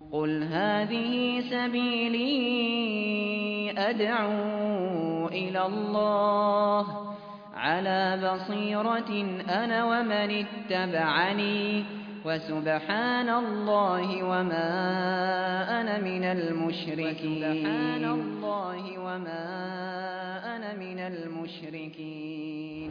قل هذه سبيلي أدعو إلى الله على بصيرة أنا ومن اتبعني وسبحان الله وما أنا من المشركين.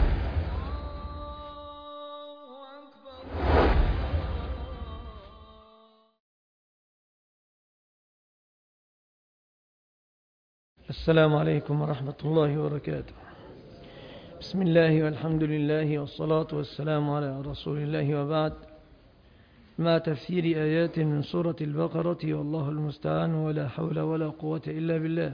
السلام عليكم ورحمة الله وبركاته. بسم الله والحمد لله والصلاة والسلام على رسول الله، وبعد، مع تفسير آيات من سورة البقرة، والله المستعان، ولا حول ولا قوة إلا بالله.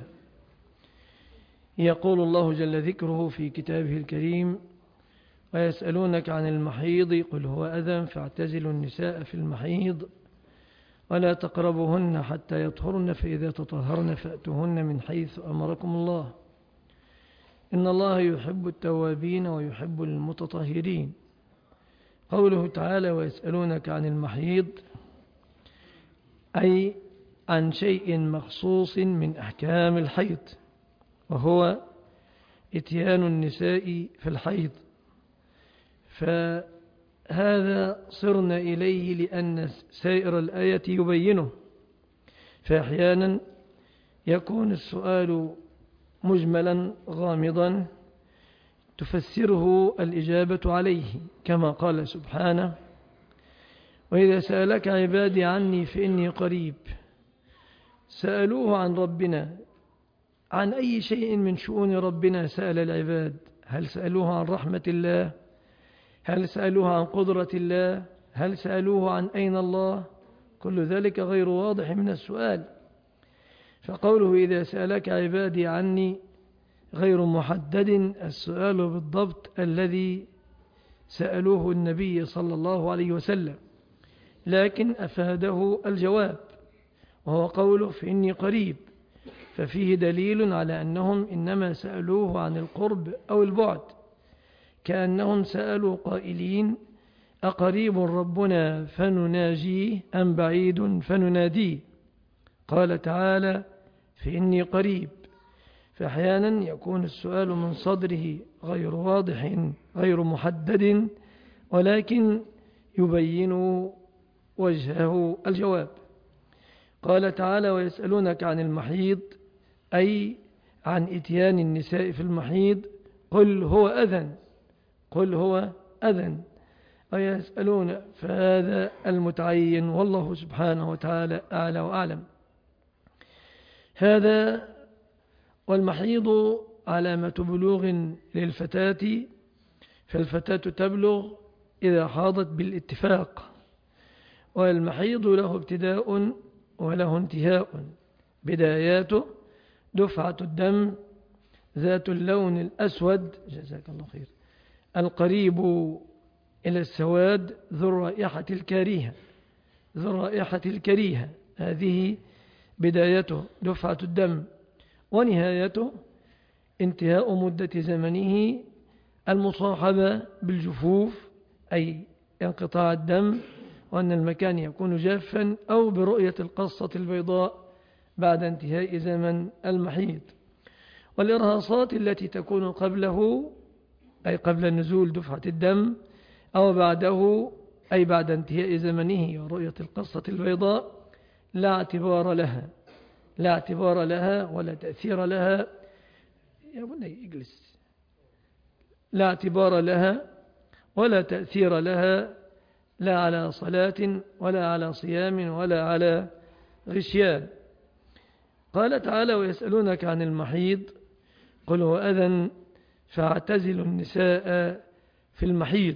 يقول الله جل ذكره في كتابه الكريم: ويسألونك عن المحيض قل هو أذى فاعتزلوا النساء في المحيض ولا تقربوهن حتى يطهرن فإذا تطهرن فأتوهن من حيث أمركم الله إن الله يحب التوابين ويحب المتطهرين. قوله تعالى: ويسألونك عن المحيض، أي عن شيء مخصوص من أحكام الحيض، وهو إتيان النساء في الحيض. فهذا صرنا إليه لأن سائر الآية يبينه، فأحيانا يكون السؤال مجملا غامضا تفسره الإجابة عليه، كما قال سبحانه: وإذا سألك عبادي عني فإني قريب. سألوه عن ربنا، عن أي شيء من شؤون ربنا سأل العباد. هل سألوه عن رحمة الله؟ هل سألوه عن قدرة الله؟ هل سألوه عن أين الله؟ كل ذلك غير واضح من السؤال. فقوله إذا سألك عبادي عني غير محدد السؤال بالضبط الذي سألوه النبي صلى الله عليه وسلم، لكن أفاده الجواب، وهو قوله فإني قريب، ففيه دليل على أنهم إنما سألوه عن القرب أو البعد، كأنهم سألوا قائلين: أقريب ربنا فنناجيه أم بعيد فنناديه؟ قال تعالى: فإني قريب. فأحيانا يكون السؤال من صدره غير واضح غير محدد، ولكن يبين وجهه الجواب. قال تعالى: ويسألونك عن المحيض، أي عن إتيان النساء في المحيض، قل هو أذى. قل هو أذى. ويسألون، فهذا المتعين، والله سبحانه وتعالى أعلى وأعلم. هذا والمحيض علامة بلوغ للفتاة، فالفتاة تبلغ إذا حاضت بالاتفاق، والمحيض له ابتداء وله انتهاء. بداياته دفعة الدم ذات اللون الأسود، جزاك الله خير، القريب إلى السواد، ذو الرائحة الكريهة. هذه بدايته دفعة الدم، ونهايته انتهاء مدة زمنه المصاحبة بالجفوف، أي انقطاع الدم، وأن المكان يكون جافا، أو برؤية القصة البيضاء بعد انتهاء زمن المحيض. والإرهاصات التي تكون قبله، أي قبل نزول دفعة الدم، أو بعده، أي بعد انتهاء زمنه ورؤية القصة البيضاء، لا اعتبار لها ولا تأثير لها. يا بني اجلس. لا اعتبار لها ولا تأثير لها، لا على صلاة ولا على صيام ولا على غشيان. قال تعالى: ويسألونك عن المحيض قل هو أذى فاعتزلوا النساء في المحيض.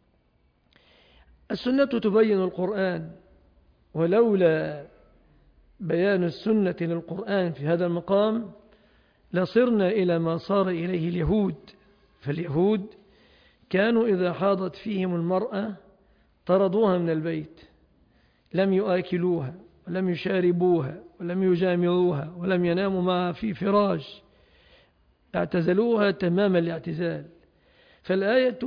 السنة تبين القرآن، ولولا بيان السنة للقرآن في هذا المقام لصرنا إلى ما صار إليه اليهود. فاليهود كانوا إذا حاضت فيهم المرأة طردوها من البيت، لم يؤكلوها ولم يشاربوها ولم يجامعوها ولم يناموا معها في فراش، اعتزلوها تمام الاعتزال. فالآية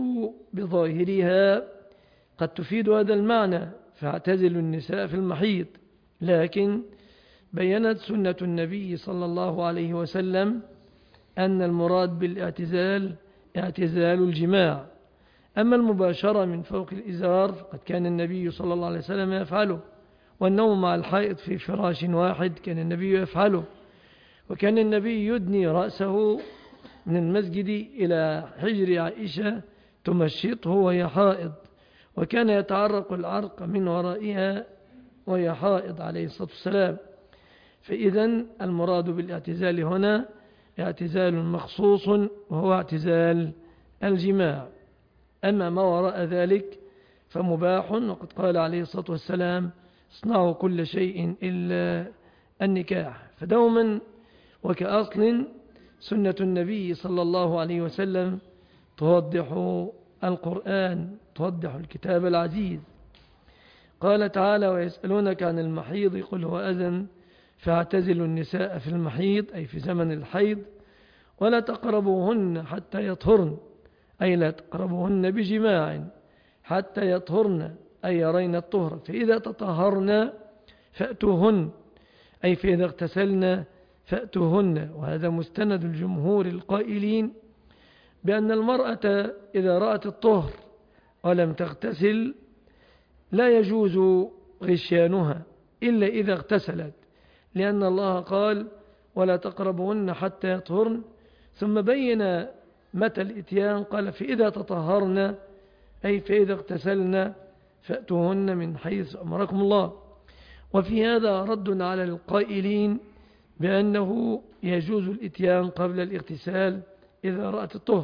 بظاهرها قد تفيد هذا المعنى: فاعتزلوا النساء في المحيض، لكن بيّنت سنة النبي صلى الله عليه وسلم أن المراد بالاعتزال اعتزال الجماع. أما المباشرة من فوق الإزار قد كان النبي صلى الله عليه وسلم يفعله، والنوم مع الحائط في فراش واحد كان النبي يفعله، وكان النبي يدني رأسه من المسجد إلى حجر عائشة تمشطه وهي حائض، وكان يتعرق العرق من ورائها وهي حائض عليه الصلاة والسلام. فإذا المراد بالاعتزال هنا اعتزال مخصوص وهو اعتزال الجماع. أما ما وراء ذلك فمباح، وقد قال عليه الصلاة والسلام اصنعوا كل شيء إلا النكاح. فدوما وكأصل سنة النبي صلى الله عليه وسلم توضح القرآن، توضح الكتاب العزيز. قال تعالى ويسألونك عن المحيض قل هو أذن فاعتزلوا النساء في المحيض أي في زمن الحيض ولا تقربوهن حتى يطهرن أي لا تقربوهن بجماع حتى يطهرن أي يرين الطهر، فإذا تطهرن فأتوهن أي فإذا اغتسلن فأتوهن. وهذا مستند الجمهور القائلين بأن المرأة إذا رأت الطهر ولم تغتسل لا يجوز غشيانها إلا إذا اغتسلت، لأن الله قال ولا تقربهن حتى يطهرن، ثم بين متى الإتيان قال فإذا تطهرن أي فإذا اغتسلن فأتوهن من حيث أمركم الله. وفي هذا رد على القائلين بأنه يجوز الإتيان قبل الاغتسال إذا رأت الطهر.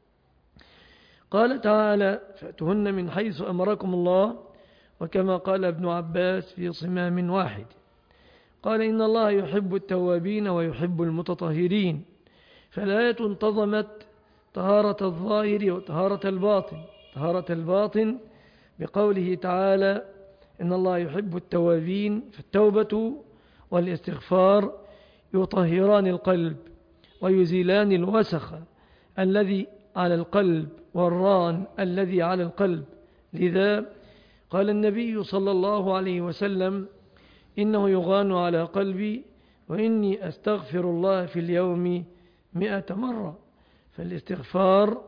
قال تعالى فأتوهن من حيث أمركم الله، وكما قال ابن عباس في صمام واحد قال إن الله يحب التوابين ويحب المتطهرين، فالآية انتظمت طهارة الظاهر وطهارة الباطن. طهارة الباطن بقوله تعالى إن الله يحب التوابين، فالتوبة والاستغفار يطهران القلب ويزيلان الوسخ الذي على القلب والران الذي على القلب. لذا قال النبي صلى الله عليه وسلم إنه يغان على قلبي وإني أستغفر الله في اليوم 100 مرة. فالاستغفار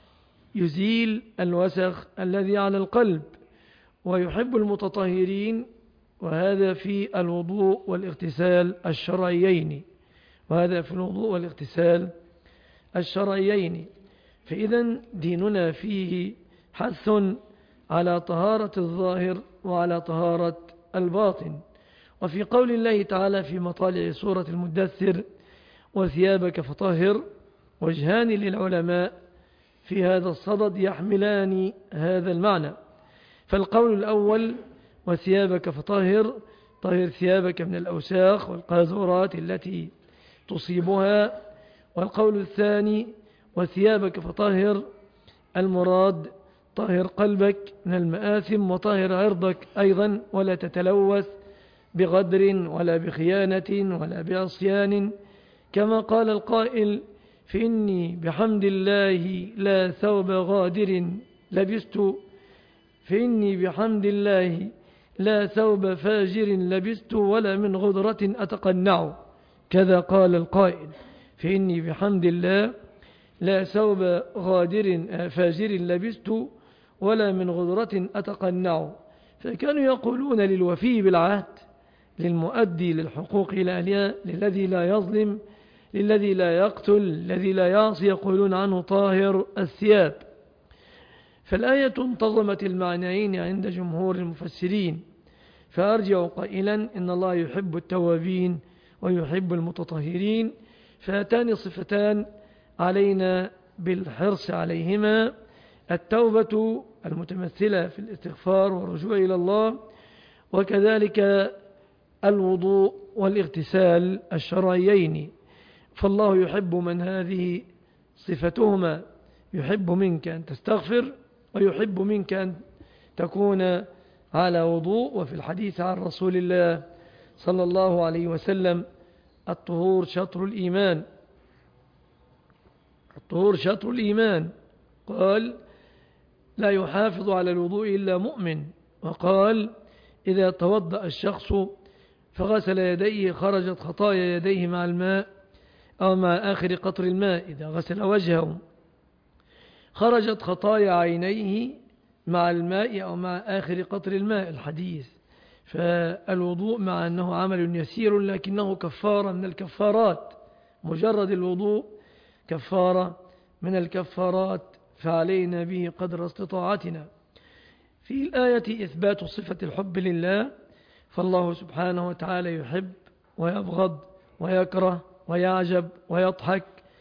يزيل الوسخ الذي على القلب. ويحب المتطهرين، وهذا في الوضوء والاغتسال الشرعيين، وهذا في الوضوء والاغتسال الشرعيين. فإذا ديننا فيه حث على طهارة الظاهر وعلى طهارة الباطن. وفي قول الله تعالى في مطالع سورة المدثر وثيابك فطهر، وجهان للعلماء في هذا الصدد يحملان هذا المعنى. فالقول الأول وثيابك فطهر، طهر ثيابك من الأوساخ والقاذورات التي تصيبها. والقول الثاني وثيابك فطهر، المراد طهر قلبك من المآثم وطهر عرضك أيضا، ولا تتلوث بغدر ولا بخيانة ولا بعصيان، كما قال القائل فإني بحمد الله لا ثوب غادر لبست، فإني بحمد الله لا ثوب فاجر لبست ولا من غدرة أتقنع. كذا قال القائل فإني بحمد الله لا ثوب غادر فاجر لبست ولا من غدرة أتقنع. فكانوا يقولون للوفي بالعهد، للمؤدي للحقوق إلى أهلها، للذي لا يظلم، للذي لا يقتل، الذي لا يعصي، يقولون عنه طاهر الثياب. فالآية انتظمت المعنيين عند جمهور المفسرين، فأرجع قائلا إن الله يحب التوابين ويحب المتطهرين، فهاتان صفتان علينا بالحرص عليهما: التوبة المتمثلة في الاستغفار والرجوع إلى الله، وكذلك الوضوء والاغتسال الشرعيين. فالله يحب من هذه صفتهما، يحب منك أن تستغفر ويحب منك أن تكون على وضوء. وفي الحديث عن رسول الله صلى الله عليه وسلم الطهور شطر الإيمان، الطهور شطر الإيمان. قال لا يحافظ على الوضوء إلا مؤمن، وقال إذا توضأ الشخص فغسل يديه خرجت خطايا يديه مع الماء أو مع آخر قطر الماء. إذا غسل وجهه خرجت خطايا عينيه مع الماء أو مع آخر قطر الماء الحديث. فالوضوء مع أنه عمل يسير لكنه كفارة من الكفارات، مجرد الوضوء كفارة من الكفارات، فعلينا به قدر استطاعتنا. في الآية إثبات صفة الحب لله، فالله سبحانه وتعالى يحب ويبغض ويكره ويعجب ويضحك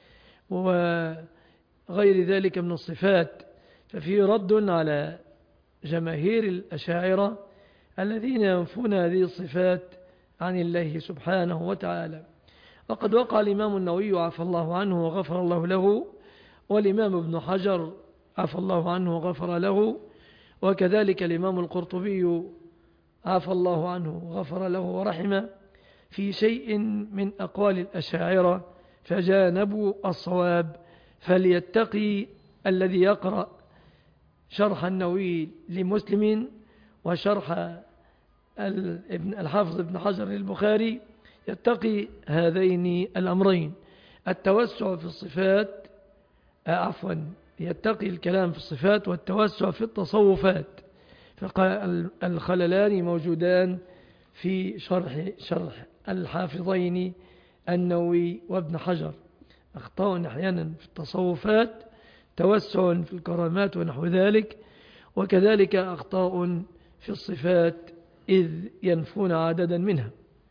وغير ذلك من الصفات. ففي رد على جماهير الأشاعرة الذين ينفون هذه الصفات عن الله سبحانه وتعالى. وقد وقع الإمام النووي عفى الله عنه وغفر الله له، والإمام ابن حجر عفى الله عنه وغفر له، وكذلك الإمام القرطبي عفى الله عنه وغفر له ورحمه في شيء من أقوال الأشاعرة، فجانبوا الصواب. فليتقي الذي يقرأ شرح النووي لمسلم وشرح الحافظ ابن حجر للبخاري، يتقي هذين الأمرين، التوسع في الصفات يتقي الكلام في الصفات والتوسع في التصوفات، فالخللان موجودان في شرح الحافظين النووي وابن حجر. أخطاء أحيانا في التصوفات، توسع في الكرامات ونحو ذلك، وكذلك أخطاء في الصفات إذ ينفون عددا منها.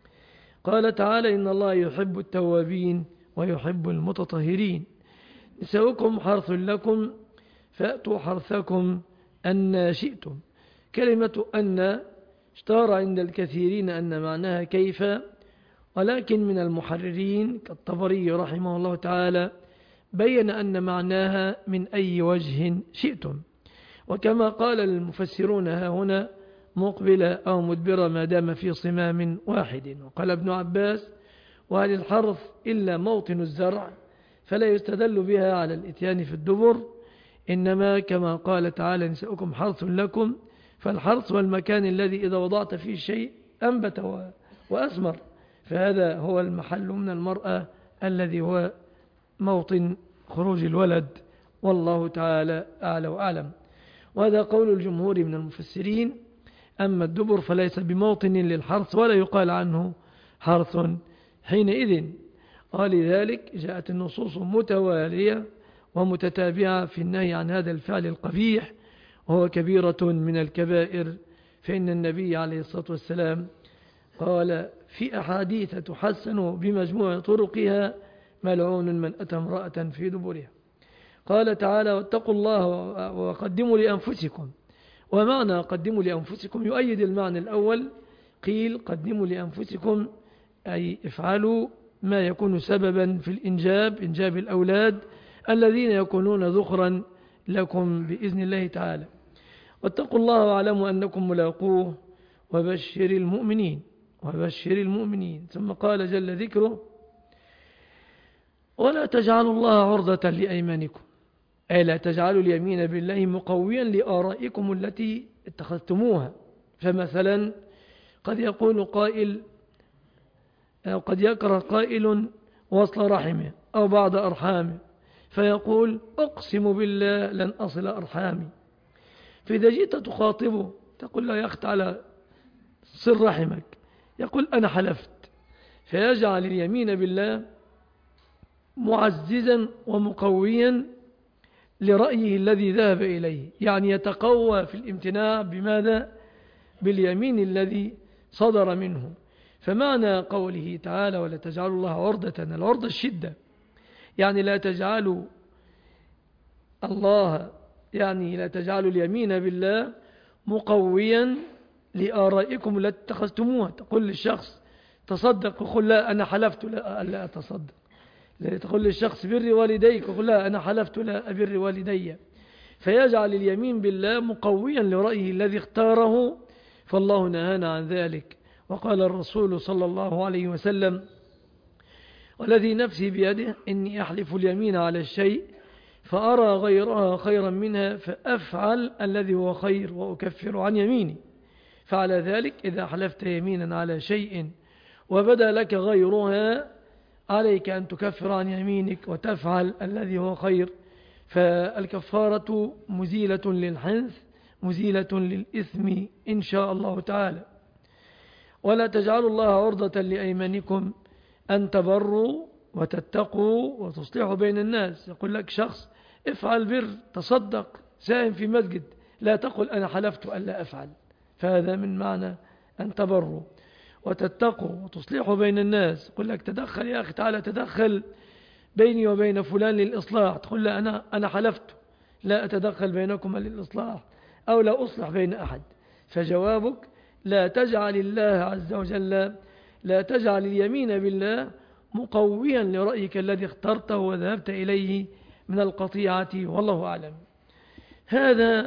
قال تعالى: إن الله يحب التوابين ويحب المتطهرين. نساؤكم حرث لكم فأتوا حرثكم أن شئتم. كلمة أن اشتهر عند الكثيرين أن معناها كيف، ولكن من المحررين كالطبري رحمه الله تعالى بين أن معناها من أي وجه شئتم، وكما قال المفسرون ها هنا مقبلة أو مدبرة ما دام في صمام واحد. وقال ابن عباس: وهل الحرث إلا موطن الزرع، فلا يستدل بها على الإتيان في الدبر، إنما كما قال تعالى: نساؤكم حرث لكم، فالحرث والمكان الذي إذا وضعت فيه شيء أنبت وأثمر، فهذا هو المحل من المرأة الذي هو موطن خروج الولد، والله تعالى أعلى وأعلم. وهذا قول الجمهور من المفسرين. أما الدبر فليس بموطن للحرث ولا يقال عنه حرث حينئذ. ولذلك جاءت النصوص متوالية ومتتابعة في النهي عن هذا الفعل القبيح، وهو كبيرة من الكبائر. فإن النبي عليه الصلاة والسلام قال في أحاديث تحسن بمجموع طرقها: ملعون من أتى امرأة في دبرها. قال تعالى: واتقوا الله وقدموا لأنفسكم. ومعنى قدموا لأنفسكم يؤيد المعنى الأول. قيل قدموا لأنفسكم أي افعلوا ما يكون سببا في إنجاب الأولاد الذين يكونون ذخرا لكم بإذن الله تعالى. واتقوا الله واعلموا أنكم ملاقوه وبشر المؤمنين. ثم قال جل ذكره: ولا تجعلوا الله عرضة لأيمانكم، أي لا تجعلوا اليمين بالله مقويا لآرائكم التي اتخذتموها. فمثلا قد يقول قائل أو قد يكره قائل وصل رحمه أو بعض أرحامه، فيقول: أقسم بالله لن أصل أرحامي. فإذا جئت تخاطبه تقول لا يخت على صل رحمك، يقول أنا حلفت، فيجعل اليمين بالله معززا ومقويا لرأيه الذي ذهب إليه، يعني يتقوى في الامتناع بماذا؟ باليمين الذي صدر منه. فمعنى قوله تعالى: ولا تجعلوا الله عرضة، العرضة الشدة، يعني لا تجعلوا الله، يعني لا تجعلوا اليمين بالله مقويا لآرائكم التي اتخذتموها. تقول للشخص تصدق وقل لا أنا حلفت لا أتصدق، تقول للشخص بر والديك وقل لا أنا حلفت لا أبر والدي. فيجعل اليمين بالله مقويا لرأيه الذي اختاره، فالله نهانا عن ذلك. وقال الرسول صلى الله عليه وسلم: والذي نفسي بيده إني أحلف اليمين على الشيء فأرى غيرها خيرا منها فأفعل الذي هو خير وأكفر عن يميني. فعلى ذلك إذا حلفت يمينا على شيء وبدا لك غيرها عليك أن تكفر عن يمينك وتفعل الذي هو خير. فالكفارة مزيلة للحنث مزيلة للإثم إن شاء الله تعالى. ولا تجعلوا الله عرضة لأيمانكم أن تبروا وتتقوا وتصلحوا بين الناس. يقول لك شخص افعل بر، تصدق، ساهم في مسجد، لا تقل أنا حلفت ألا أفعل، فهذا من معنى أن تبروا وتتقوا وتصلحوا بين الناس. يقول لك تدخل يا أخي، تعالى تدخل بيني وبين فلان للإصلاح، تقول لا أنا حلفت لا أتدخل بينكم للإصلاح أو لا أصلح بين أحد. فجوابك لا تجعل الله عز وجل، لا تجعل اليمين بالله مقويا لرأيك الذي اخترته وذهبت إليه من القطيعة، والله أعلم. هذا.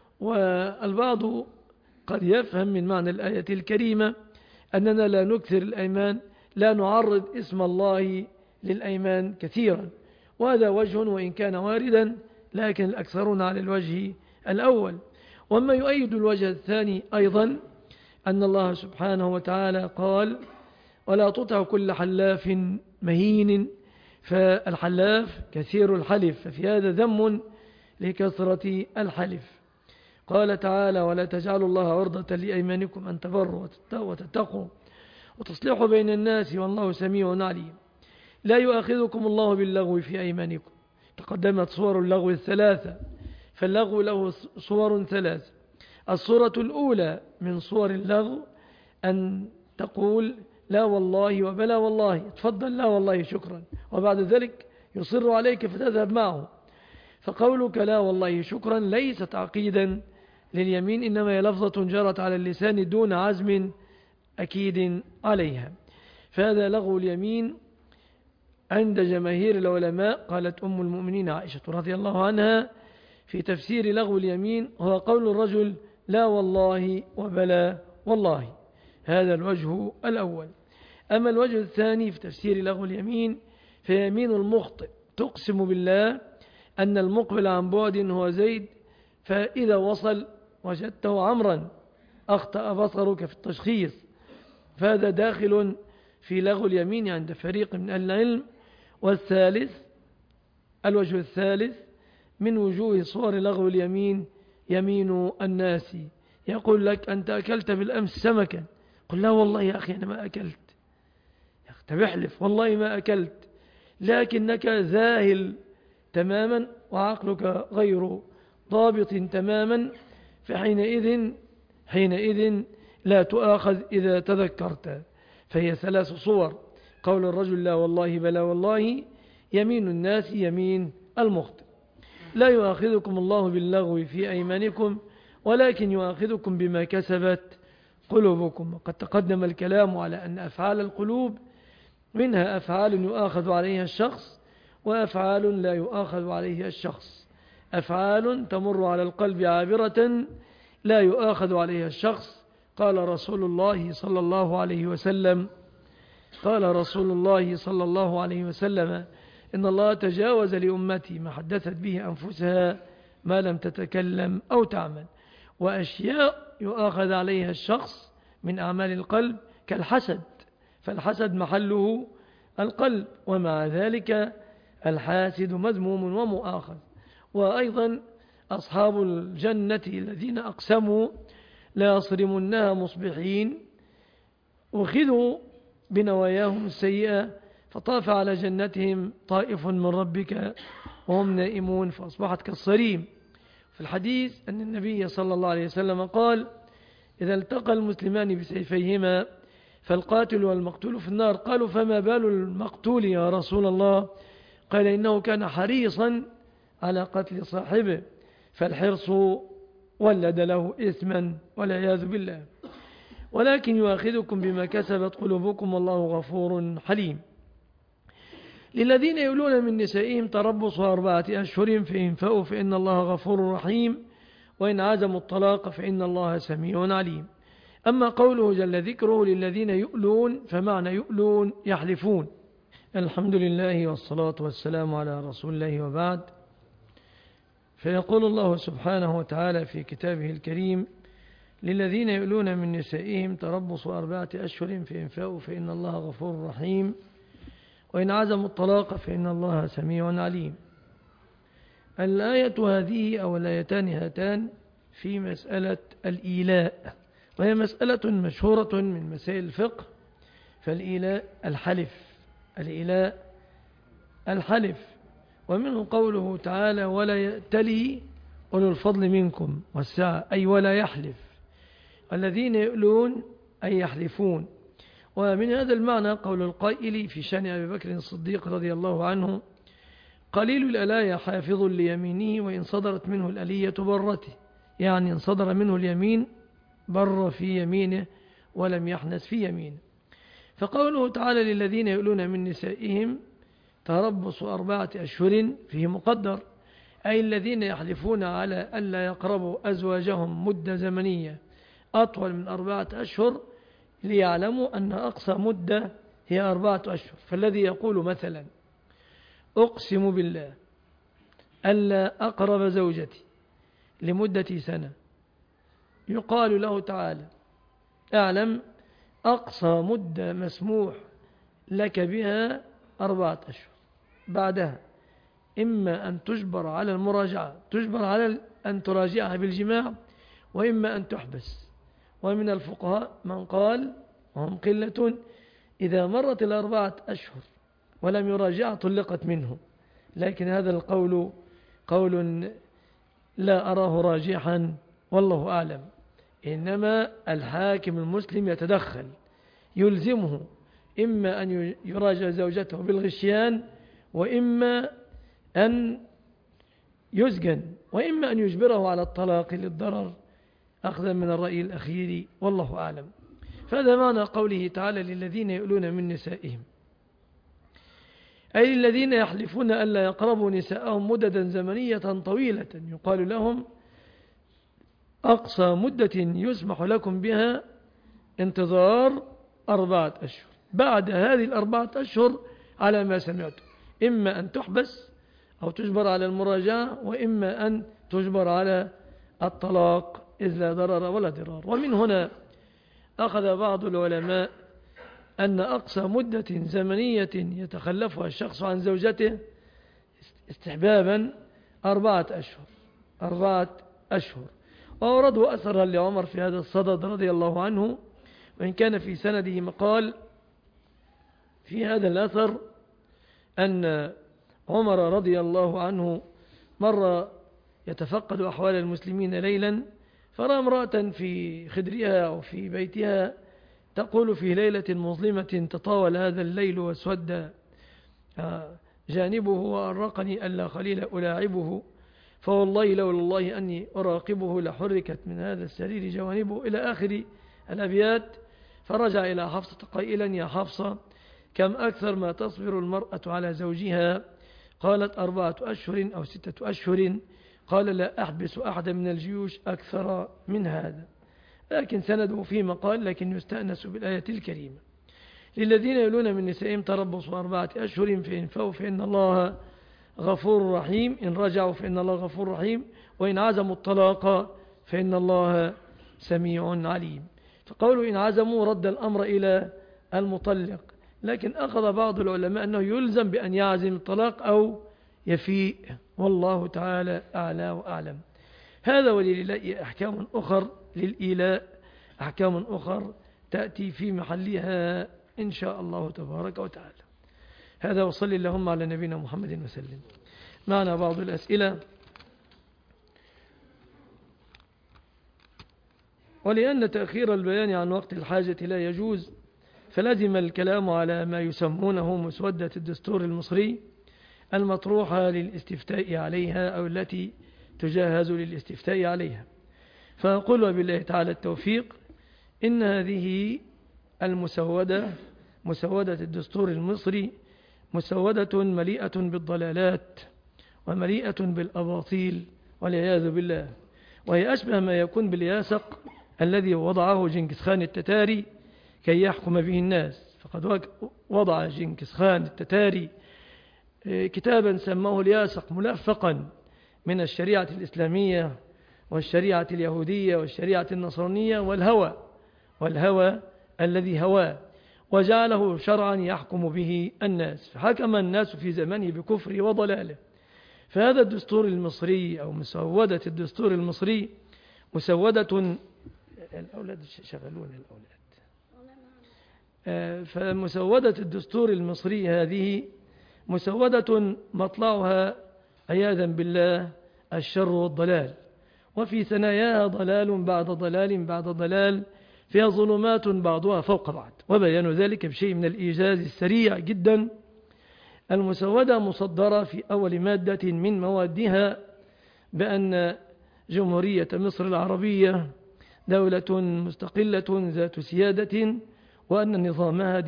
والبعض قد يفهم من معنى الآية الكريمة أننا لا نكثر الأيمان، لا نعرض اسم الله للأيمان كثيرا، وهذا وجه وإن كان واردا، لكن الأكثرون على الوجه الأول. وما يؤيد الوجه الثاني أيضا أن الله سبحانه وتعالى قال ولا تطع كل حلاف مهين، فالحلاف كثير الحلف، ففي هذا ذم لكثرة الحلف. قال تعالى ولا تجعلوا الله عرضة لأيمانكم أن تبروا وتتقوا وتصلحوا بين الناس والله سميع عليم. لا يؤاخذكم الله باللغو في أيمانكم. تقدمت صور اللغو الثلاثة، فاللغو له صور ثلاثة. الصورة الأولى من صور اللغو أن تقول لا والله وبلا والله، تفضل لا والله شكرا، وبعد ذلك يصر عليك فتذهب معه. فقولك لا والله شكرا ليست عقيدا لليمين، إنما هي لفظة جرت على اللسان دون عزم أكيد عليها. فهذا لغو اليمين عند جماهير العلماء. قالت أم المؤمنين عائشة رضي الله عنها في تفسير لغو اليمين هو قول الرجل لا والله وبلا والله. هذا الوجه الأول. أما الوجه الثاني في تفسير لغو اليمين فيمين المخطئ، تقسم بالله أن المقبل عن بعد هو زيد، فإذا وصل وجدته عمرا، أخطأ بصرك في التشخيص، فهذا داخل في لغو اليمين عند فريق من أهل العلم. والثالث، الوجه الثالث من وجوه صور لغو اليمين يمين الناس. يقول لك أنت أكلت بالأمس سمكا، قل لا والله يا أخي أنا ما أكلت، يا أخي تبحلف والله ما أكلت، لكنك ذاهل تماما وعقلك غير ضابط تماما، فحينئذ لا تؤاخذ إذا تذكرت. فهي ثلاث صور: قول الرجل لا والله بلا والله، يمين الناس، يمين المخطئ. لا يؤاخذكم الله باللغو في أيمانكم ولكن يؤاخذكم بما كسبت قلوبكم. وقد تقدم الكلام على أن أفعال القلوب منها أفعال يؤاخذ عليها الشخص وأفعال لا يؤاخذ عليها الشخص. أفعال تمر على القلب عابرة لا يؤاخذ عليها الشخص. قال رسول الله صلى الله عليه وسلم إن الله تجاوز لأمتي ما حدثت به أنفسها ما لم تتكلم أو تعمل. وأشياء يؤاخذ عليها الشخص من أعمال القلب كالحسد، فالحسد محله القلب، ومع ذلك الحاسد مذموم ومؤاخذ. وأيضا أصحاب الجنة الذين أقسموا لا يصرمنها مصبحين أخذوا بنواياهم السيئة فطاف على جنتهم طائف من ربك وهم نائمون فأصبحت كالصريم. في الحديث أن النبي صلى الله عليه وسلم قال إذا التقى المسلمان بسيفيهما فالقاتل والمقتول في النار. قالوا فما بال المقتول يا رسول الله؟ قال إنه كان حريصا على قتل صاحبه، فالحرص ولد له إثما والعياذ بالله. ولكن يؤاخذكم بما كسبت قلوبكم والله غفور حليم. للذين يؤلون من نسائهم تربص 4 أشهر فإن فأوا فإن الله غفور رحيم وإن عزموا الطلاق فإن الله سميع عليم. أما قوله جل ذكره للذين يؤلون فمعنى يؤلون يحلفون. الحمد لله والصلاة والسلام على رسول الله وبعد. فيقول الله سبحانه وتعالى في كتابه الكريم للذين يؤلون من نسائهم تربص 4 أشهر فإن فاءوا فإن الله غفور رحيم وإن عزموا الطلاق فإن الله سميع عليم. الآية هذه أو الآيتان هاتان في مسألة الإيلاء، وهي مسألة مشهورة من مسائل الفقه. فالإيلاء الإيلاء الحلف، ومنه قوله تعالى ولا يأتلي أولو الفضل منكم والسعة، أي ولا يحلف. الذين يؤلون أي يحلفون. ومن هذا المعنى قول القائل في شأن أبي بكر الصديق رضي الله عنه قليل الألايا حافظ ليمينه وإن صدرت منه الألية برته، يعني إن صدر منه اليمين بر في يمينه ولم يحنث في يمينه. فقوله تعالى للذين يؤلون من نسائهم تربص 4 أشهر فيه مقدر، أي الذين يحلفون على ألا يقربوا أزواجهم مدة زمنية أطول من 4 أشهر ليعلموا أن أقصى مدة هي 4 أشهر. فالذي يقول مثلا أقسم بالله ألا أقرب زوجتي لمدة سنة، يقال له تعالى اعلم أقصى مدة مسموح لك بها 4 أشهر، بعدها إما أن تجبر على المراجعة، تجبر على أن تراجعها بالجماع، وإما أن تحبس. ومن الفقهاء من قال وهم قلة إذا مرت 4 أشهر ولم يراجعها طلقت منه، لكن هذا القول قول لا أراه راجحا والله أعلم. إنما الحاكم المسلم يتدخل، يلزمه إما أن يراجع زوجته بالغشيان، وإما أن يسجن، وإما أن يجبره على الطلاق للضرر أخذا من الرأي الأخير والله أعلم. فهذا معنى قوله تعالى للذين يؤلون من نسائهم، أي الذين يحلفون ألا يقربوا نساءهم مددا زمنية طويلة يقال لهم أقصى مدة يسمح لكم بها انتظار 4 أشهر، بعد هذه 4 أشهر على ما سمعتم إما أن تحبس أو تجبر على المراجعة، وإما أن تجبر على الطلاق إذ لا ضرر ولا ضرار. ومن هنا أخذ بعض العلماء أن أقصى مدة زمنية يتخلفها الشخص عن زوجته استحبابا 4 أشهر، 4 أشهر. وأوردوا أثرا لعمر في هذا الصدد رضي الله عنه، وإن كان في سنده مقال في هذا الأثر أن عمر رضي الله عنه مر يتفقد أحوال المسلمين ليلا، فرأى امرأة في خدرها أو في بيتها تقول في ليلة مظلمة تطاول هذا الليل واسود جانبه وأرقني ألا خليل ألاعبه، فوالله لولا الله أني أراقبه لحركت من هذا السرير جوانبه إلى آخر الأبيات. فرجع إلى حفصة قائلا يا حفصة كم أكثر ما تصبر المرأة على زوجها؟ قالت 4 أشهر أو 6 أشهر. قال لا أحبس أحد من الجيوش أكثر من هذا. لكن سنده في مقال، لكن يستأنس بالآية الكريمة للذين يؤلون من نسائهم تربص 4 أشهر فإن فاءوا فإن الله غفور رحيم، إن رجعوا فإن الله غفور رحيم، وإن عزموا الطلاق فإن الله سميع عليم. فقولوا إن عزموا رد الأمر إلى المطلق، لكن أخذ بعض العلماء أنه يلزم بأن يعزم الطلاق أو يفيء، والله تعالى أعلى وأعلم. هذا ولله أحكام أخر للإيلاء، أحكام أخر تأتي في محلها إن شاء الله تبارك وتعالى. هذا وصلي اللهم على نبينا محمد وسلم. معنا بعض الأسئلة، ولأن تأخير البيان عن وقت الحاجة لا يجوز، فلازم الكلام على ما يسمونه مسودة الدستور المصري المطروحة للاستفتاء عليها أو التي تجهز للاستفتاء عليها. فأقول وبالله تعالى التوفيق إن هذه المسودة، مسودة الدستور المصري، مسودة مليئة بالضلالات ومليئة بالأباطيل والعياذ بالله، وهي أشبه ما يكون بالياسق الذي وضعه جنكيز خان التتاري كي يحكم به الناس. فقد وضع جنكيز خان التتاري كتابا سماه الياسق ملفقا من الشريعة الإسلامية والشريعة اليهودية والشريعة النصرانية والهوى الذي هواه، وجعله شرعا يحكم به الناس، فحكم الناس في زمنه بكفره وضلاله. فهذا الدستور المصري أو مسودة الدستور المصري مسودة، الأولاد شغلون الأولاد، فمسودة الدستور المصري هذه مسودة مطلعها عياذا بالله الشر والضلال، وفي ثناياها ضلال بعد ضلال بعد ضلال، فيها ظلمات بعضها فوق بعض. وبيان ذلك بشيء من الإيجاز السريع جدا. المسودة مصدرة في أول مادة من موادها بأن جمهورية مصر العربية دولة مستقلة ذات سيادة، وأن نظامها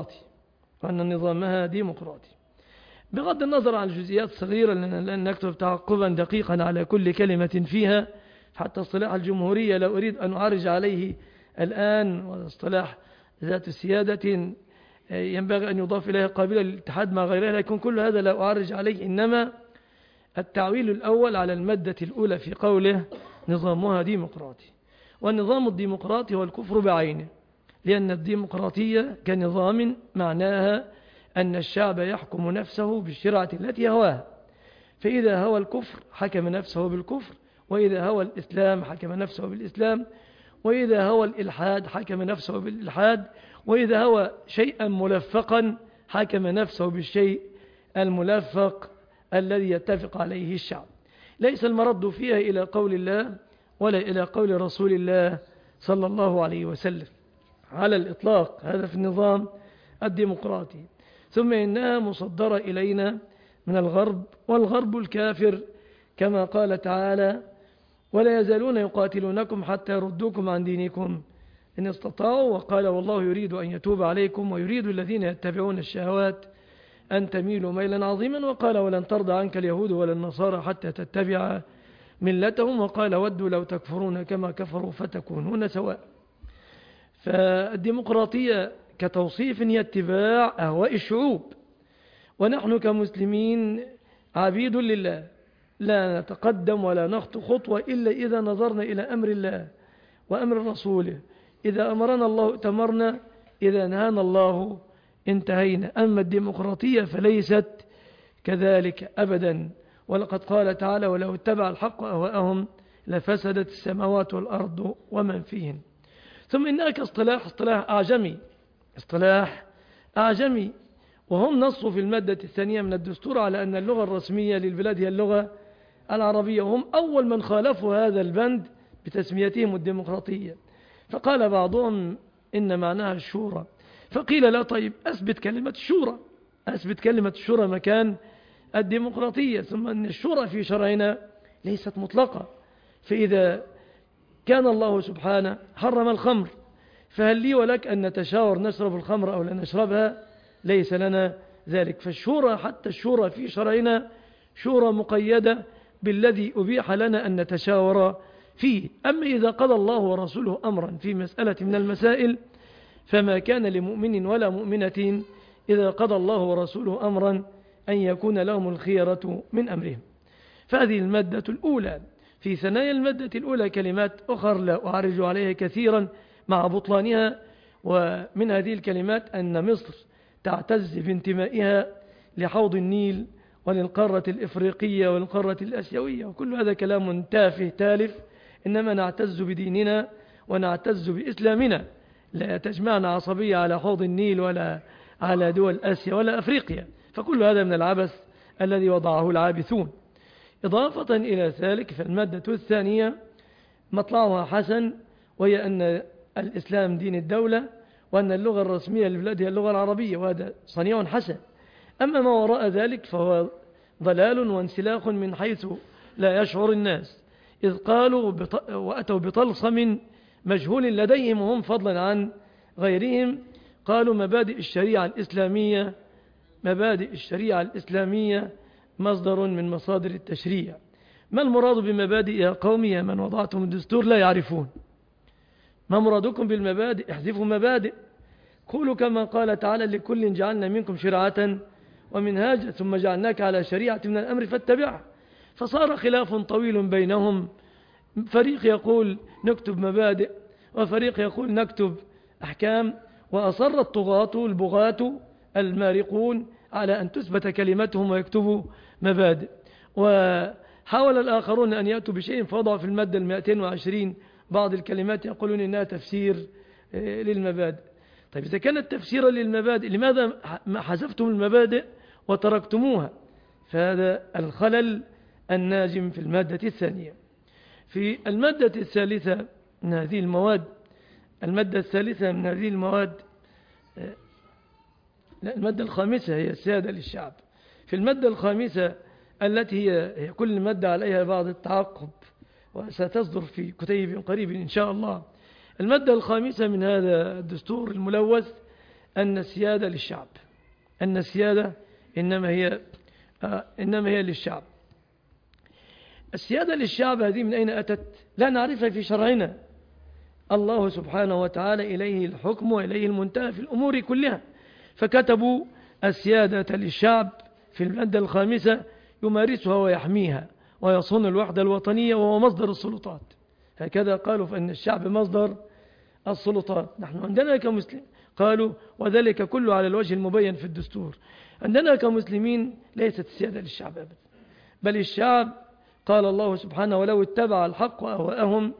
ديمقراطي. بغض النظر عن الجزئيات الصغيرة، لن نكتب تعقبا دقيقا على كل كلمة فيها، حتى اصطلاح الجمهورية لا أريد أن أعرج عليه الآن، واصطلاح ذات سيادة ينبغي أن يضاف إليها قابلة للاتحاد مع غيرها، لكن كل هذا لا أعرج عليه. إنما التعويل الأول على المادة الأولى في قوله نظامها ديمقراطي، والنظام الديمقراطي هو الكفر بعينه، لأن الديمقراطية كنظام معناها أن الشعب يحكم نفسه بالشرعة التي هواها، فإذا هوى الكفر حكم نفسه بالكفر، وإذا هوى الإسلام حكم نفسه بالإسلام، وإذا هوى الإلحاد حكم نفسه بالإلحاد، وإذا هوى شيئا ملفقا حكم نفسه بالشيء الملفق الذي يتفق عليه الشعب. ليس المرد فيها إلى قول الله ولا إلى قول رسول الله صلى الله عليه وسلم على الإطلاق، هذا في النظام الديمقراطي. ثم إنها مصدرة إلينا من الغرب، والغرب الكافر، كما قال تعالى ولا يزالون يقاتلونكم حتى يردوكم عن دينكم إن استطاعوا، وقال والله يريد أن يتوب عليكم ويريد الذين يتبعون الشهوات أن تميلوا ميلا عظيما، وقال ولن ترضى عنك اليهود ولا النصارى حتى تتبع ملتهم، وقال ودوا لو تكفرون كما كفروا فتكونون سواء. فالديمقراطية كتوصيف هي اتباع أهواء الشعوب، ونحن كمسلمين عبيد لله، لا نتقدم ولا نخطو خطوة إلا إذا نظرنا إلى أمر الله وأمر رسوله. إذا أمرنا الله اتمرنا، إذا نهانا الله انتهينا. أما الديمقراطية فليست كذلك أبدا، ولقد قال تعالى ولو اتبع الحق أهواءهم لفسدت السماوات والأرض ومن فيهن. ثم إنها كاصطلاح اصطلاح أعجمي، وهم نصوا في المادة الثانية من الدستور على أن اللغة الرسمية للبلاد هي اللغة العربية، وهم أول من خالفوا هذا البند بتسميتهم الديمقراطية. فقال بعضهم إن معناها الشورى، فقيل لا طيب أثبت كلمة الشورى مكان الديمقراطية. ثم أن الشورى في شرعنا ليست مطلقة، فإذا كان الله سبحانه حرم الخمر، فهل لي ولك أن نتشاور نشرب الخمر أو لا نشربها؟ ليس لنا ذلك. فالشورى حتى الشورى في شرعنا شورى مقيدة بالذي أبيح لنا أن نتشاور فيه. أما إذا قضى الله ورسوله أمرا في مسألة من المسائل، فما كان لمؤمن ولا مؤمنة إذا قضى الله ورسوله أمرا أن يكون لهم الخيرة من أمرهم. فهذه المادة الأولى. في ثنايا المادة الأولى كلمات أخرى لا أعرج عليها كثيرا مع بطلانها، ومن هذه الكلمات أن مصر تعتز بانتمائها لحوض النيل وللقارة الإفريقية والقارة الأسيوية، وكل هذا كلام تافه تالف. إنما نعتز بديننا ونعتز بإسلامنا، لا تجمعنا عصبية على حوض النيل ولا على دول آسيا ولا أفريقيا، فكل هذا من العبث الذي وضعه العابثون. إضافة إلى ذلك فالمادة الثانية مطلعها حسن، وهي أن الإسلام دين الدولة، وأن اللغة الرسمية للبلاد هي اللغة العربية، وهذا صنيع حسن. أما ما وراء ذلك فهو ضلال وانسلاخ من حيث لا يشعر الناس، إذ قالوا وأتوا بطلسم مجهول لديهم وهم فضلا عن غيرهم. قالوا مبادئ الشريعة الإسلامية مصدر من مصادر التشريع. ما المراد بمبادئ يا قوم يا من وضعتم الدستور لا يعرفون؟ ما مرادكم بالمبادئ؟ احذفوا مبادئ، قولوا كما قال تعالى لكل جعلنا منكم شرعة ومنهاجا ثم جعلناك على شريعة من الأمر فاتبعها. فصار خلاف طويل بينهم فريق يقول نكتب مبادئ، وفريق يقول نكتب أحكام، وأصر الطغاة البغاة المارقون على أن تثبت كلمتهم ويكتبوا مبادئ. وحاول الآخرون أن يأتوا بشيء فوضعوا في المادة 220 بعض الكلمات يقولون إنها تفسير للمبادئ. طيب إذا كانت تفسيرا للمبادئ لماذا حذفتم المبادئ وتركتموها؟ فهذا الخلل الناجم في المادة الثانية. في المادة الثالثة من هذه المواد، المادة الخامسة هي السيادة للشعب. في المادة الخامسة التي هي كل مادة عليها بعض التعقب وستصدر في كتيب قريب إن شاء الله. المادة الخامسة من هذا الدستور الملوث أن السيادة للشعب، أن السيادة إنما هي للشعب. السيادة للشعب هذه من أين أتت؟ لا نعرفها في شرعنا. الله سبحانه وتعالى إليه الحكم وإليه المنتهى في الأمور كلها، فكتبوا السيادة للشعب في المادة الخامسة يمارسها ويحميها ويصون الوحدة الوطنية وهو مصدر السلطات. هكذا قالوا فإن الشعب مصدر السلطات. نحن عندنا كمسلم قالوا وذلك كله على الوجه المبين في الدستور. عندنا كمسلمين ليست السيادة للشعب أبدا، بل الشعب قال الله سبحانه ولو اتبع الحق أهواءهم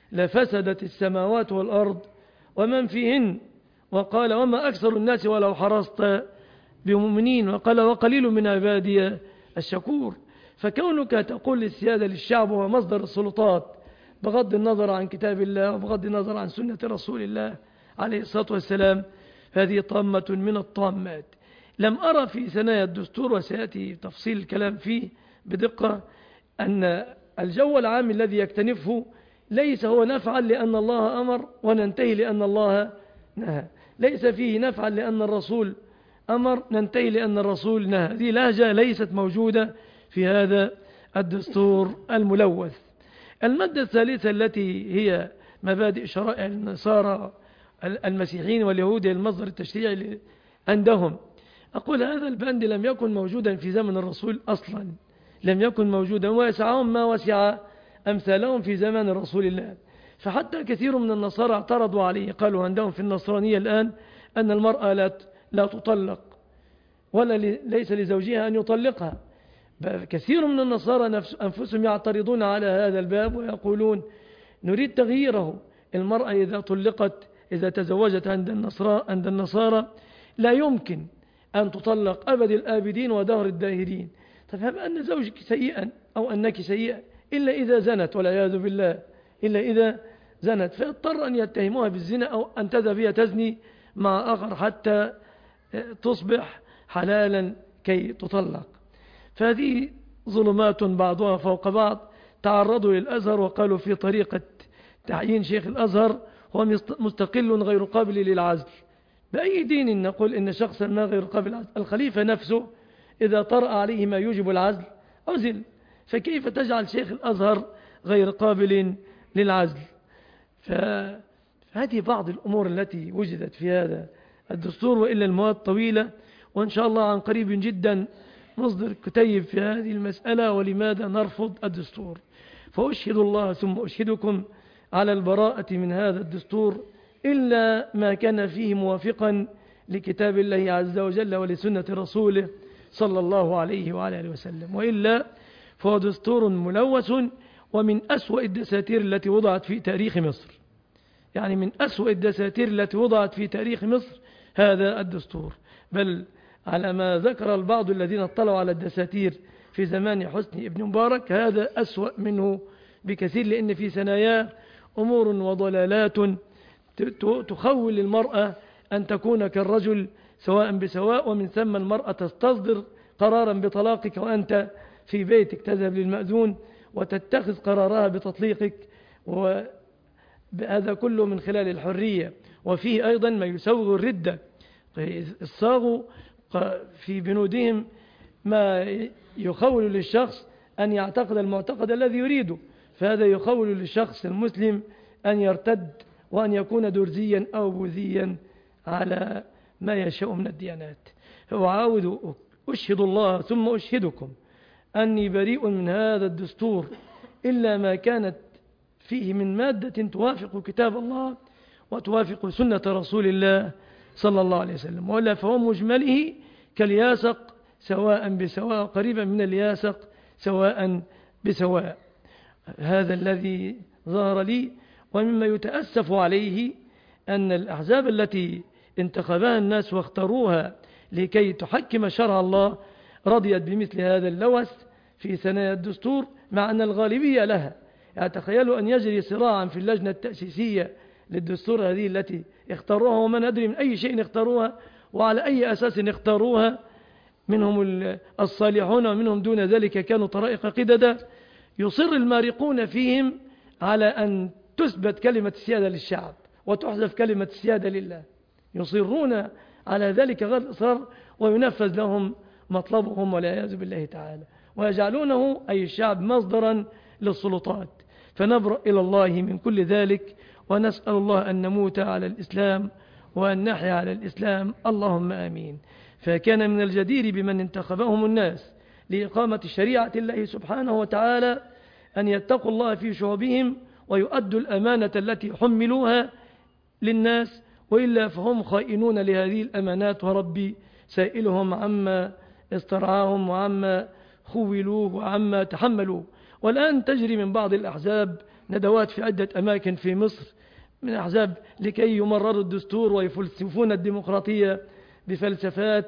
لفسدت السماوات والأرض ومن فيهن، وقال وما أكثر الناس ولو حرصت بمؤمنين، وقال وقليل من عبادي الشكور. فكونك تقول السيادة للشعب هو مصدر السلطات بغض النظر عن كتاب الله وبغض النظر عن سنة رسول الله عليه الصلاة والسلام، هذه طامة من الطامات. لم أرى في ثنايا الدستور وسيأتي تفصيل الكلام فيه بدقة أن الجو العام الذي يكتنفه ليس هو نفعا لأن الله أمر وننتهي لأن الله نهى، ليس فيه نفعا لأن الرسول أمر ننتهي لأن الرسول نهى. هذه لهجة ليست موجودة في هذا الدستور الملوث. المادة الثالثة التي هي مبادئ شرائع النصارى المسيحيين واليهود المصدر التشريعي عندهم، أقول هذا البند لم يكن موجودا في زمن الرسول أصلا، لم يكن موجودا، ويسعهم ما وسع أمثالهم في زمان رسول الله. فحتى كثير من النصارى اعترضوا عليه، قالوا عندهم في النصرانية الآن أن المرأة لا تطلق ولا ليس لزوجها أن يطلقها. كثير من النصارى أنفسهم يعترضون على هذا الباب ويقولون نريد تغييره. المرأة إذا طلقت، إذا تزوجت عند النصارى لا يمكن أن تطلق أبد الآبدين ودهر الداهرين. ففهم أن زوجك سيئا أو أنك سيئا إلا إذا زنت، والعياذ بالله، إلا إذا زنت، فيضطر أن يتهموها بالزنا أو أن تذهب هي تزني مع آخر حتى تصبح حلالا كي تطلق. فهذه ظلمات بعضها فوق بعض. تعرضوا للأزهر وقالوا في طريقة تعيين شيخ الأزهر هو مستقل غير قابل للعزل. بأي دين نقول إن شخصا ما غير قابل للعزل؟ الخليفة نفسه إذا طرأ عليه ما يوجب العزل عزل، فكيف تجعل شيخ الأزهر غير قابل للعزل؟ فهذه بعض الأمور التي وجدت في هذا الدستور، وإلا المواد طويلة، وإن شاء الله عن قريب جدا نصدر كتيب في هذه المسألة ولماذا نرفض الدستور. فأشهد الله ثم أشهدكم على البراءة من هذا الدستور إلا ما كان فيه موافقا لكتاب الله عز وجل ولسنة رسوله صلى الله عليه وعلى آله وسلم، وإلا فهو دستور ملوث ومن أسوأ الدساتير التي وضعت في تاريخ مصر. يعني من أسوأ الدساتير التي وضعت في تاريخ مصر هذا الدستور، بل على ما ذكر البعض الذين اطلعوا على الدساتير في زمان حسني ابن مبارك هذا أسوأ منه بكثير، لأن في ثناياه أمور وضلالات تخول المرأة أن تكون كالرجل سواء بسواء، ومن ثم المرأة تستصدر قرارا بطلاقك وأنت في بيتك، تذهب للمأذون وتتخذ قرارها بتطليقك، وهذا كله من خلال الحرية. وفيه أيضا ما يسوغ الردة، الصاغوا في بنودهم ما يخول للشخص أن يعتقد المعتقد الذي يريده، فهذا يخول للشخص المسلم أن يرتد وأن يكون درزيا أو بوذيا على ما يشاء من الديانات. فأعاود أشهد الله ثم أشهدكم أني بريء من هذا الدستور إلا ما كانت فيه من مادة توافق كتاب الله وتوافق سنة رسول الله صلى الله عليه وسلم، ولا فهو مجمله كالياسق سواء بسواء، قريبا من الياسق سواء بسواء. هذا الذي ظهر لي. ومما يتأسف عليه أن الأحزاب التي انتخبها الناس واختاروها لكي تحكم شرع الله رضيت بمثل هذا اللوث في ثنايا الدستور، مع أن الغالبية لها. يعني تخيلوا أن يجري صراعا في اللجنة التأسيسية للدستور هذه التي اختاروها، وما ندري من أي شيء اختاروها وعلى أي أساس اختاروها، منهم الصالحون ومنهم دون ذلك كانوا طرائق قددا. يصر المارقون فيهم على أن تثبت كلمة السيادة للشعب وتحذف كلمة السيادة لله، يصرون على ذلك غير الإصرار، وينفذ لهم مطلبهم والعياذ بالله تعالى، ويجعلونه أي الشعب مصدرا للسلطات. فنبرأ إلى الله من كل ذلك، ونسأل الله أن نموت على الإسلام وأن نحيا على الإسلام، اللهم آمين. فكان من الجدير بمن انتخبهم الناس لإقامة شريعة الله سبحانه وتعالى أن يتقوا الله في شعوبهم ويؤدوا الأمانة التي حملوها للناس، وإلا فهم خائنون لهذه الأمانات، وربي سائلهم عما استرعاهم وعما خولوه وعما تحملوا. والآن تجري من بعض الأحزاب ندوات في عدة أماكن في مصر من أحزاب لكي يمرروا الدستور ويفلسفون الديمقراطية بفلسفات،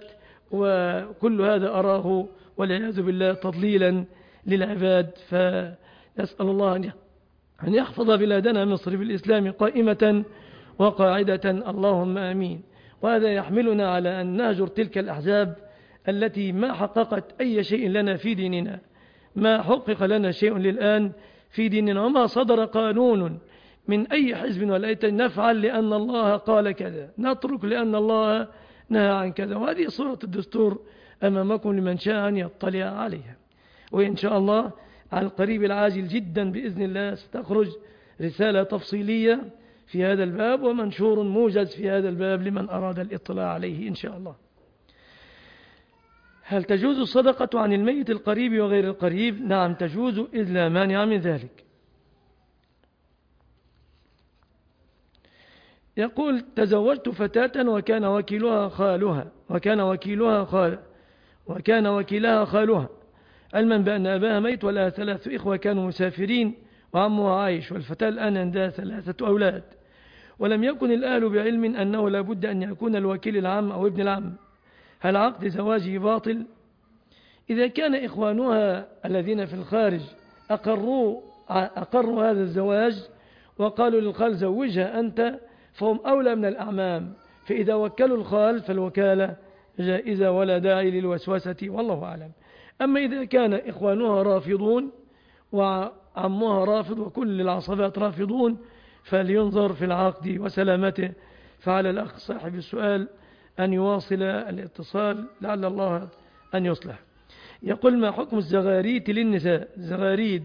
وكل هذا أراه والعياذ بالله تضليلا للعباد. فنسأل الله أن يحفظ بلادنا مصر بالإسلام قائمة وقاعدة، اللهم آمين. وهذا يحملنا على أن نهجر تلك الأحزاب التي ما حققت أي شيء لنا في ديننا، ما حقق لنا شيء للآن في ديننا، وما صدر قانون من أي حزب ولا نفعل لأن الله قال كذا، نترك لأن الله نهى عن كذا. وهذه صورة الدستور أمامكم لمن شاء أن يطلع عليها. وإن شاء الله على القريب العاجل جدا بإذن الله ستخرج رسالة تفصيلية في هذا الباب ومنشور موجز في هذا الباب لمن أراد الاطلاع عليه إن شاء الله. هل تجوز الصدقة عن الميت القريب وغير القريب؟ نعم تجوز، إذ لا مانع من ذلك. يقول: تزوجت فتاة وكان وكيلها خالها، علما بأن أباها ميت ولها 3 إخوة كانوا مسافرين وعمها عايش، والفتاة الآن عندها 3 أولاد، ولم يكن الأهل بعلم أنه لا بد أن يكون الوكيل العم أو ابن العم. هل عقد زواجه باطل؟ إذا كان إخوانها الذين في الخارج أقروا هذا الزواج وقالوا للخال زوجها أنت، فهم أولى من الأعمام، فإذا وكلوا الخال فالوكالة جائزة ولا داعي للوسوسة، والله أعلم. أما إذا كان إخوانها رافضون وعمها رافض وكل العصبات رافضون فلينظر في العقد وسلامته. فعلى الأخ صاحب السؤال أن يواصل الاتصال لعل الله أن يصلح. يقول: ما حكم الزغاريد للنساء؟ الزغاريد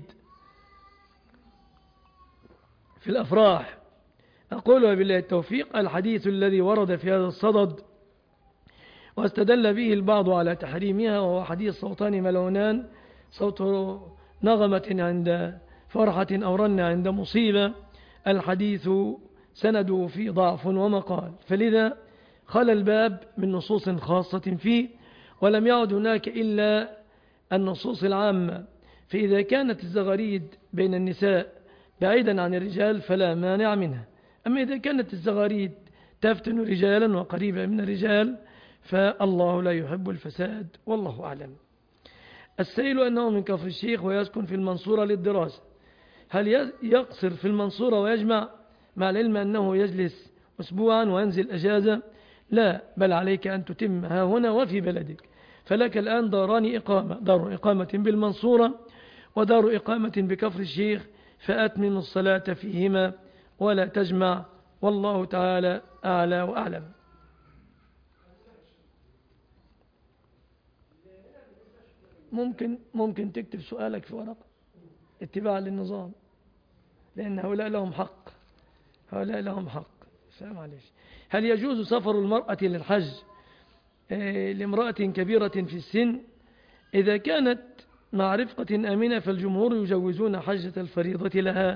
في الأفراح. أقول وبالله التوفيق: الحديث الذي ورد في هذا الصدد واستدل به البعض على تحريمها وهو حديث صوتان ملونان، صوت نغمة عند فرحة أو رنة عند مصيبة، الحديث سنده فيه ضعف ومقال، فلذا خلى الباب من نصوص خاصة فيه، ولم يعد هناك إلا النصوص العامة. فإذا كانت الزغاريد بين النساء بعيدا عن الرجال فلا مانع منها، أما إذا كانت الزغاريد تفتن رجالا وقريبا من الرجال فالله لا يحب الفساد، والله أعلم. السائل أنه من كفر الشيخ ويسكن في المنصورة للدراسة، هل يقصر في المنصورة ويجمع، مع العلم أنه يجلس أسبوعا وينزل أجازة؟ لا، بل عليك أن تتم ها هنا وفي بلدك. فلك الآن داران إقامة، دار إقامة بالمنصورة ودار إقامة بكفر الشيخ، فأتمم الصلاة فيهما ولا تجمع، والله تعالى أعلى وأعلم. ممكن تكتب سؤالك في ورقة اتباعا للنظام، لأن هؤلاء لهم حق، هؤلاء لهم حق. معلش. هل يجوز سفر المرأة للحج لامرأة كبيرة في السن؟ إذا كانت مع رفقة آمنة فالجمهور يجوزون حجة الفريضة لها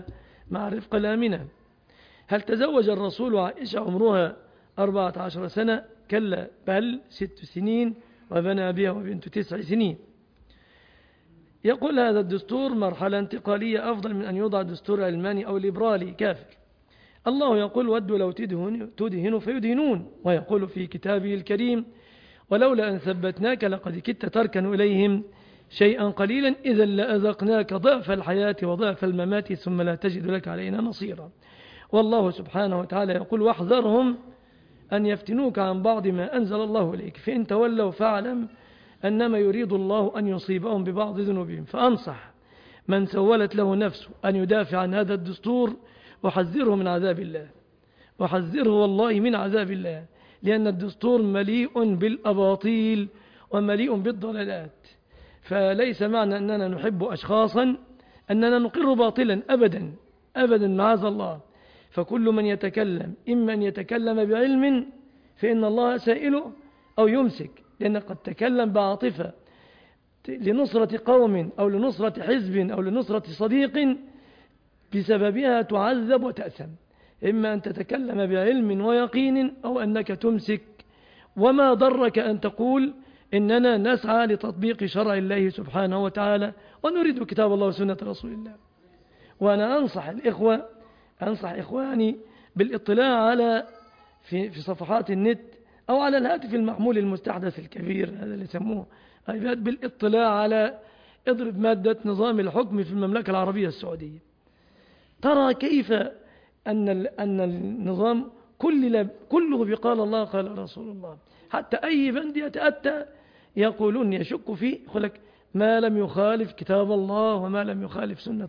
مع الرفقة الآمنة. هل تزوج الرسول عائشة عمرها 14 سنة؟ كلا، بل 6 سنين، وبنى بها وبنت 9 سنين. يقول هذا الدستور مرحلة انتقالية أفضل من أن يوضع دستور علماني أو ليبرالي كافر. الله يقول ودوا لو تدهن فيدهنون، ويقول في كتابه الكريم ولولا أن ثبتناك لقد كدت تركن إليهم شيئا قليلا إذا لأذقناك ضعف الحياة وضعف الممات ثم لا تجد لك علينا نصيرا. والله سبحانه وتعالى يقول واحذرهم أن يفتنوك عن بعض ما أنزل الله إليك فإن تولوا فاعلم أنما يريد الله أن يصيبهم ببعض ذنوبهم. فأنصح من سولت له نفسه أن يدافع عن هذا الدستور وحذره من عذاب الله، وحذره والله من عذاب الله، لأن الدستور مليء بالأباطيل ومليء بالضلالات. فليس معنى أننا نحب أشخاصا أننا نقر باطلا أبدا أبدا، معاذ الله. فكل من يتكلم إما أن يتكلم بعلم فإن الله سائله أو يمسك، لأن قد تكلم بعاطفة لنصرة قوم أو لنصرة حزب أو لنصرة صديق بسببها تعذب وتأثم. إما أن تتكلم بعلم ويقين أو أنك تمسك. وما ضرك أن تقول إننا نسعى لتطبيق شرع الله سبحانه وتعالى ونريد كتاب الله وسنة رسول الله. وأنا أنصح إخواني بالاطلاع على في صفحات النت أو على الهاتف المحمول المستحدث الكبير هذا اللي يسموه ايباد، بالاطلاع على اضرب مادة نظام الحكم في المملكة العربية السعودية، ترى كيف أن النظام كله بقال الله قال رسول الله. حتى أي بند يتأتى يقولون يشك فيه يقول لك ما لم يخالف كتاب الله وما لم يخالف سنة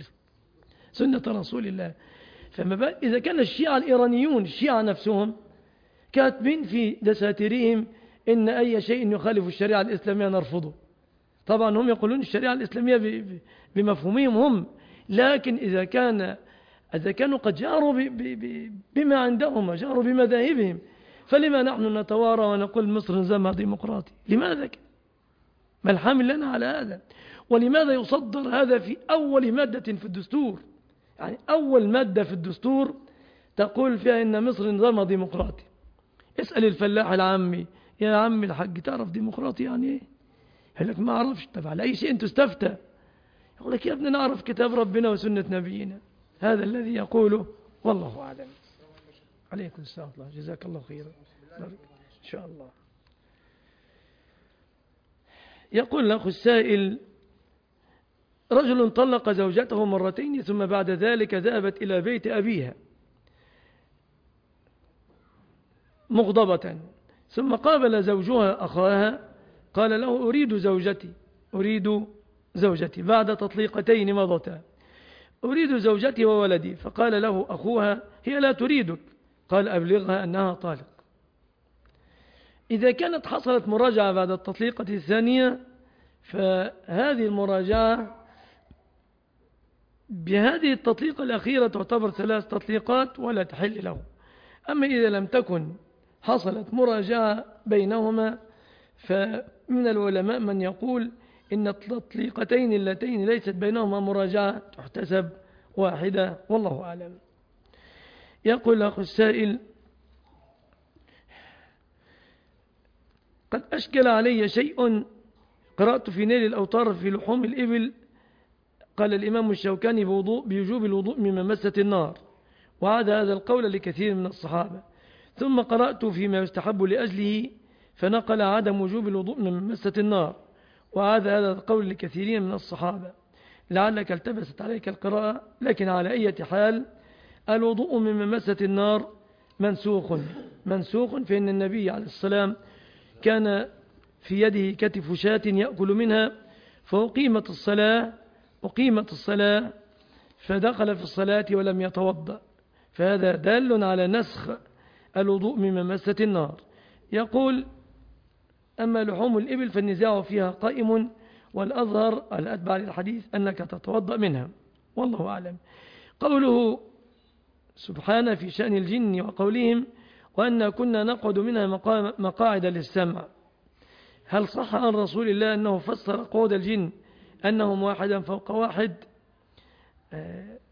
رسول الله. فما إذا كان الشيعة الإيرانيون الشيعة نفسهم كاتبين في دساتيرهم إن أي شيء يخالف الشريعة الإسلامية نرفضه. طبعا هم يقولون الشريعة الإسلامية بمفهومهم هم، لكن إذا كانوا قد جاروا بما عندهم وجاروا بمذاهبهم، فلما نحن نتوارى ونقول مصر نظامها ديمقراطي؟ لماذا؟ ما الحامل لنا على هذا؟ ولماذا يصدر هذا في أول مادة في الدستور؟ يعني أول مادة في الدستور تقول فيها إن مصر نظامها ديمقراطي. اسأل الفلاح العامي يا عمي الحاج تعرف ديمقراطي يعني ايه؟ يقول لك ما أعرفش. طب على أي شيء تستفتى؟ يقول لك يا ابني نعرف كتاب ربنا وسنة نبينا. هذا الذي يقوله والله أعلم. عليكم السلام الله، جزاك الله خيرا إن شاء الله. يقول الأخ السائل رجل طلق زوجته مرتين ثم بعد ذلك ذهبت إلى بيت أبيها مغضبة، ثم قابل زوجها أخاها قال له أريد زوجتي بعد تطليقتين مضتا، أريد زوجتي وولدي. فقال له أخوها هي لا تريدك، قال أبلغها أنها طالق. إذا كانت حصلت مراجعة بعد التطليقة الثانية فهذه المراجعة بهذه التطليقة الأخيرة تعتبر 3 تطليقات ولا تحل له. أما إذا لم تكن حصلت مراجعة بينهما فمن العلماء من يقول إن التطليقتين اللتين ليست بينهما مراجعة تحتسب واحدة والله أعلم. يقول الأخ السائل قد أشكل علي شيء قرأت في نيل الأوطار في لحوم الإبل قال الإمام الشوكاني بوجوب الوضوء مما مست النار، وعاد هذا القول لكثير من الصحابة. ثم قرأت فيما يستحب لأجله فنقل عدم وجوب الوضوء مما مست النار، وعاد هذا القول لكثيرين من الصحابة. لعلك التبست عليك القراءة، لكن على أي حال الوضوء مما مست النار منسوخ فإن النبي عليه السلام كان في يده كتف شاة يأكل منها فأقيمت الصلاة فدخل في الصلاة ولم يتوضأ، فهذا دال على نسخ الوضوء مما مست النار. يقول أما لحوم الإبل فالنزاع فيها قائم، والأظهر الأتبع للحديث أنك تتوضأ منها والله أعلم. قوله سبحانه في شأن الجن وقولهم وأن كنا نقعد منها مقاعد للسمع، هل صح عن رسول الله أنه فسر قعود الجن أنهم واحدا فوق واحد؟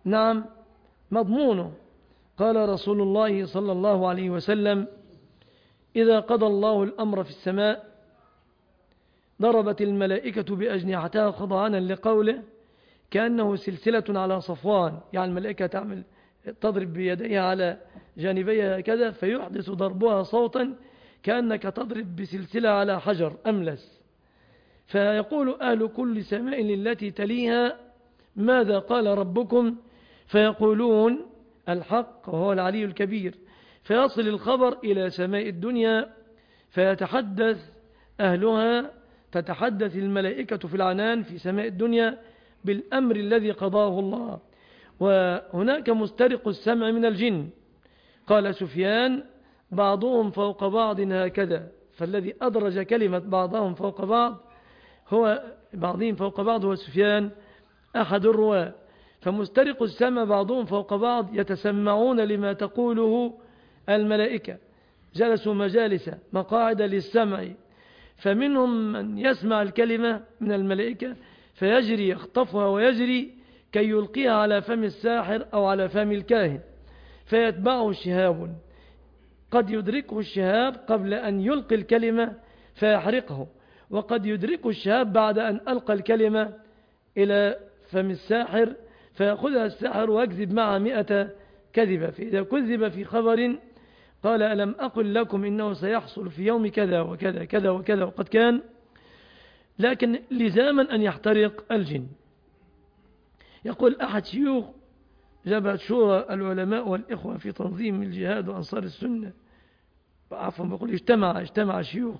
نعم مضمونه. قال رسول الله صلى الله عليه وسلم: إذا قضى الله الأمر في السماء ضربت الملائكة بأجنحتها خضعانا لقوله، كأنه سلسلة على صفوان. يعني الملائكة تضرب بيديها على جانبيها هكذا، فيحدث ضربها صوتا كأنك تضرب بسلسلة على حجر أملس. فيقول أهل كل سماء للتي تليها: ماذا قال ربكم؟ فيقولون: الحق وهو العلي الكبير. فيصل الخبر إلى سماء الدنيا، فيتحدث أهلها، تتحدث الملائكة في العنان في سماء الدنيا بالأمر الذي قضاه الله. وهناك مسترق السمع من الجن. قال سفيان: بعضهم فوق بعض هكذا. فالذي أدرج كلمة بعضهم فوق بعض بعضهم فوق بعض هو سفيان أحد الرواة. فمسترق السمع بعضهم فوق بعض يتسمعون لما تقوله الملائكة، جلسوا مجالس مقاعد للسمع، فمنهم من يسمع الكلمة من الملائكة فيجري يخطفها ويجري كي يلقيها على فم الساحر أو على فم الكاهن، فيتبعه شهاب، قد يدركه الشهاب قبل أن يلقي الكلمة فيحرقه، وقد يدركه الشهاب بعد أن ألقى الكلمة إلى فم الساحر فيأخذها الساحر ويكذب معها 100 كذبة. فإذا كذب في خبر قال: ألم أقل لكم إنه سيحصل في يوم كذا وكذا كذا وكذا وقد كان، لكن لزاما أن يحترق الجن. يقول أحد شيوخ جبهة شورى العلماء والإخوة في تنظيم الجهاد وأنصار السنة، عفوا بقول اجتمع شيوخ،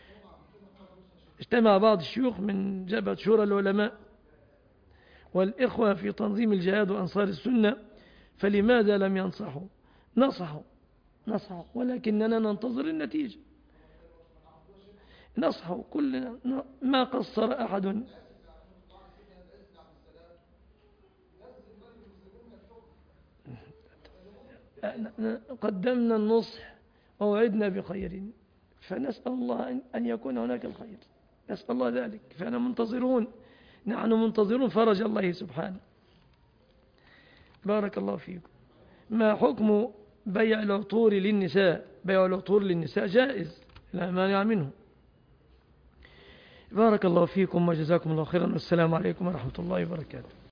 اجتمع بعض الشيوخ من جبهة شورى العلماء والإخوة في تنظيم الجهاد وأنصار السنة، فلماذا لم ينصحوا؟ نصحوا ولكننا ننتظر النتيجة. نصحوا كلنا، ما قصر أحد. قدمنا النصح ووعدنا بخير، فنسأل الله أن يكون هناك الخير، نسأل الله ذلك. نحن منتظرون فرج الله سبحانه. بارك الله فيكم. ما حكم بيع العطور للنساء؟ بيع العطور للنساء جائز، لا مانع منه. بارك الله فيكم وجزاكم الله خيرا، والسلام عليكم ورحمة الله وبركاته.